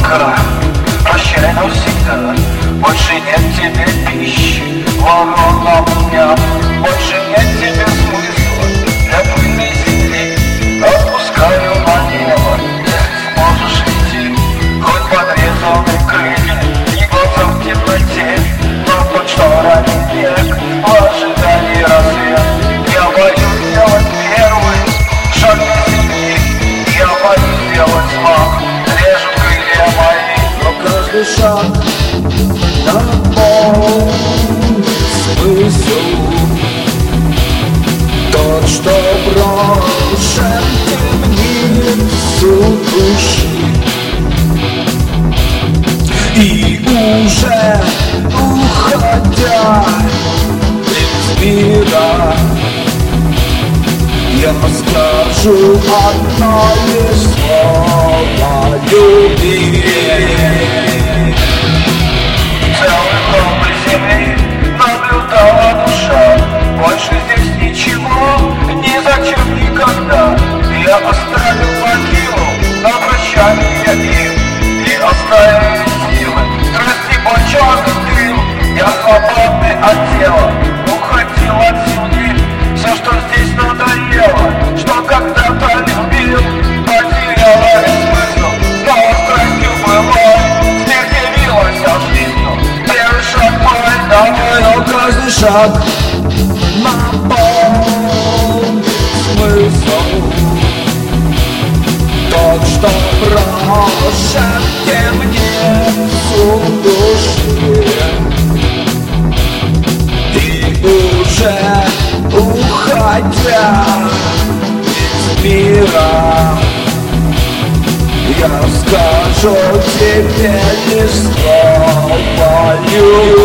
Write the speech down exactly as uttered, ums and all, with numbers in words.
пока, прощай навсегда. Больше нет тебе пищи, ворона у меня. Больше нет тебе смысла для пыльной земли. Отпускаю на небо, если сможешь идти. Хоть подрезанный крылья и глаза в темноте, но под шторами век в ожидании рассвет. Я боюсь сделать первый шаг на земли. Я боюсь сделать взмах, режут крылья мои. Но каждый шаг наполнит смысл. Тот, что брошен, темнит всю души. И уже уходя из мира, я скажу одно лишь слово: люби. Целый дом земли наблюдала душа. Больше здесь ничего, ни зачем никогда. Я оставил могилу на прощание им и оставил силы. Страсти по черный дым, я свободный от тела. Уходил от земли, все, что здесь надоело, что когда-то любил, потеряла весь смысл. Снова страстью было, смерть явилась жизнью. Первый шаг мой домой, Но каждый шаг наполнит смысл. Тот, что брошен, темнит всю души. И уже уходя из мира, я скажу тебе лишь слово: люби.